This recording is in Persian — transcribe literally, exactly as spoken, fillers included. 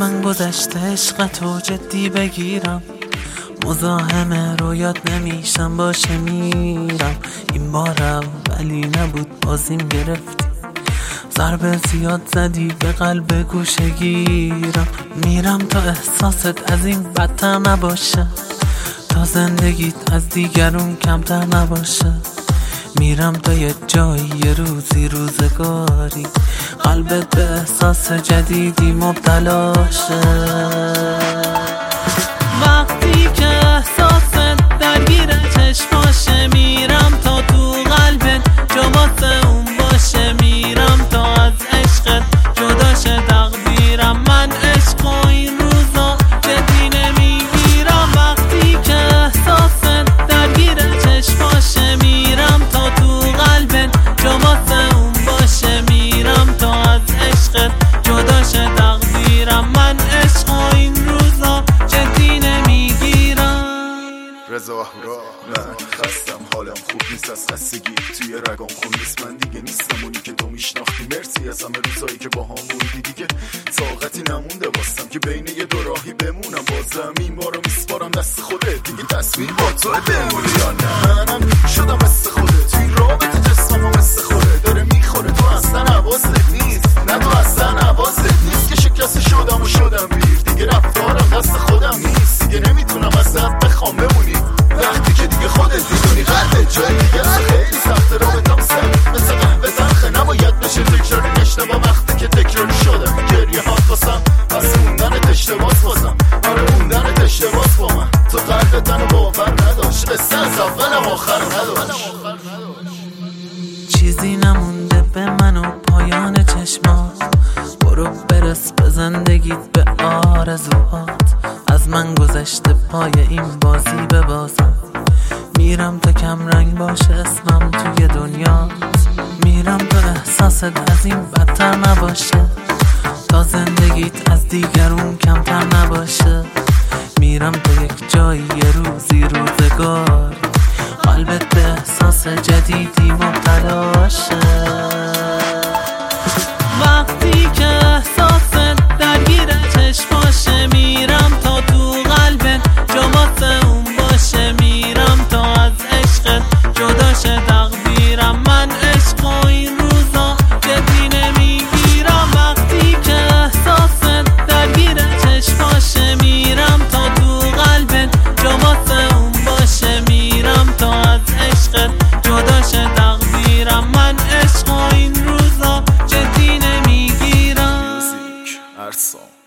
من گذشته عشقتو جدی بگیرم، مزاحم رویات نمیشم باشه میرم. این بارم ولی نبود بازیم گرفتی، ضربه زیاد زدی به قلب گوشه گیرم. میرم تا احساست از این بدتر نباشه، تا زندگیت از دیگرون کمتر نباشه. میرم تا یه جایی یه روزی روزگاری قلبت به احساس جدیدی مبتلاشه. وقتی که احساست درگیر چشماشه، میرم تا تو قلبت جا واسه اون باشه. میرم تا از عشقت جدا شه تقدیرم، من عشق و این روزا جدی نمیگیرم. وقتی که احساست درگیر چشماشه، میرم تا تو قلبت جا واسه اون باشه. میرم تا از عشقت جدا شه تقدیرم، من عشق و این روزا جدی نمیگیرم. رضا اهورا من خستم، حالم خوب نیست از خستگی، توی رگام خون نیست، من دیگه نیستم اونی که تو میشناختی. مرسی از همه روزایی که با هم بودی، دیگه طاقتی نمونده واسم که بین یه دو راهی بمونم. بازم این بارو میسپارم دست خودت، دیگه تصویر با تو بمونی یا نه. منم شدم مثل خودت، توی رابطه جسمم مثل خودت داره میخوره. تو اصلا حواست نیست، نه تو اصلا حواست نیست که شکست شدم و شدم بیر. دیگه رفتارم دست خودم نیست، دیگه نمیتونم ازت بخوام بمونی وقتی که دیگه خودت میدونی قلبت جای دیگه است. خیلی سخت رابطم سر مثل قهوه تلخه، نباید بشه تکراری اشتباه وقتی که تکراری شدم. گریه هات واسم پس موندنت اشتباس بازم، آره موندنت اشتباس با من. تو قلبت منو باور نداشت، قصه از اولم آخر نداشت. چیزی نمونده به من و پایان چشمات، برو برس به زندگیت به آرزوهات. از من گذشته پای این بازی به بازم، میرم تا کم رنگ باشه اسمم توی دنیات. میرم تا احساست از این بدتر نباشه، تا زندگیت از دیگرون کمتر نباشه. میرم تا یک جایی یه روزی روزگاری قلبت به احساس جدیدی مبتلاشه. وقتی که احساست درگیر چشماشه، میرم تا تو قلبت جا واسه اون باشه. میرم تا از عشقت جدا شه تقدیرم، من عشق و این روزا جدی نمیگیرم. وقتی که احساست درگیر چشماشه، میرم تا تو قلبت جا واسه اون باشه. میرم تا از عشقت جدا شه تقدیرم، من عشق و این روزا جدی نمیگیرم. موزیک ارسام